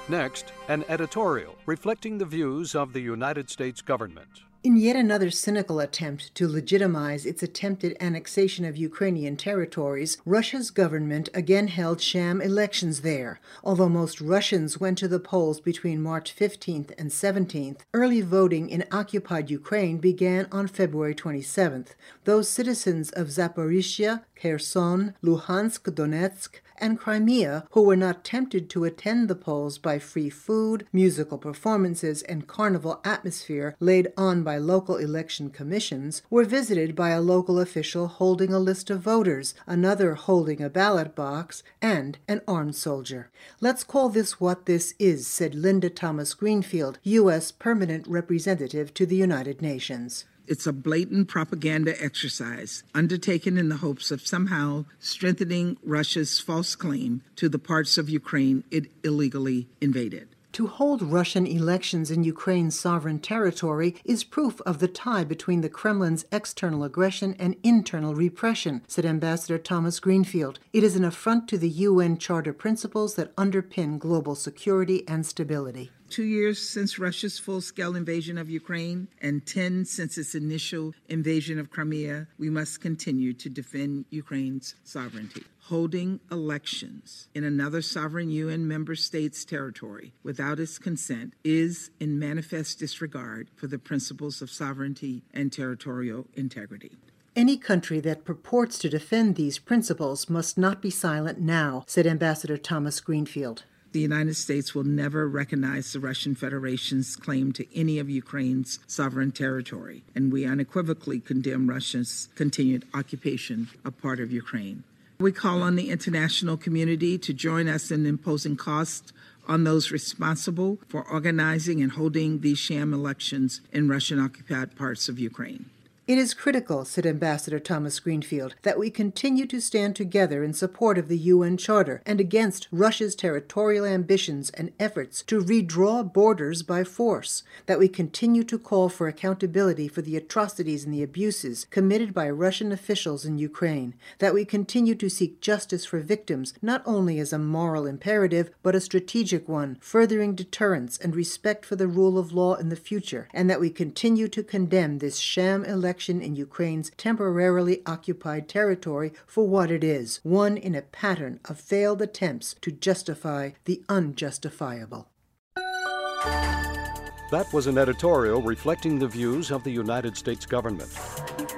Next, an editorial reflecting the views of the United States government. In yet another cynical attempt to legitimize its attempted annexation of Ukrainian territories, Russia's government again held sham elections there. Although most Russians went to the polls between March 15th and 17th, early voting in occupied Ukraine began on February 27th. Those citizens of Zaporizhia, Kherson, Luhansk, Donetsk, and Crimea who were not tempted to attend the polls by free food, musical performances, and carnival atmosphere laid on by local election commissions were visited by a local official holding a list of voters, another holding a ballot box, and an armed soldier. "Let's call this what this is," said Linda Thomas Greenfield, U.S. Permanent Representative to the United Nations. It's a blatant propaganda exercise undertaken in the hopes of somehow strengthening Russia's false claim to the parts of Ukraine it illegally invaded. To hold Russian elections in Ukraine's sovereign territory is proof of the tie between the Kremlin's external aggression and internal repression, said Ambassador Thomas Greenfield. It is an affront to the UN Charter principles that underpin global security and stability. 2 years since Russia's full-scale invasion of Ukraine and 10 since its initial invasion of Crimea, we must continue to defend Ukraine's sovereignty. Holding elections in another sovereign UN member state's territory without its consent is in manifest disregard for the principles of sovereignty and territorial integrity. Any country that purports to defend these principles must not be silent now, said Ambassador Thomas Greenfield. The United States will never recognize the Russian Federation's claim to any of Ukraine's sovereign territory, and we unequivocally condemn Russia's continued occupation of part of Ukraine. We call on the international community to join us in imposing costs on those responsible for organizing and holding these sham elections in Russian-occupied parts of Ukraine. It is critical, said Ambassador Thomas Greenfield, that we continue to stand together in support of the UN Charter and against Russia's territorial ambitions and efforts to redraw borders by force, that we continue to call for accountability for the atrocities and the abuses committed by Russian officials in Ukraine, that we continue to seek justice for victims not only as a moral imperative but a strategic one, furthering deterrence and respect for the rule of law in the future, and that we continue to condemn this sham election in Ukraine's temporarily occupied territory for what it is, one in a pattern of failed attempts to justify the unjustifiable. That was an editorial reflecting the views of the United States government.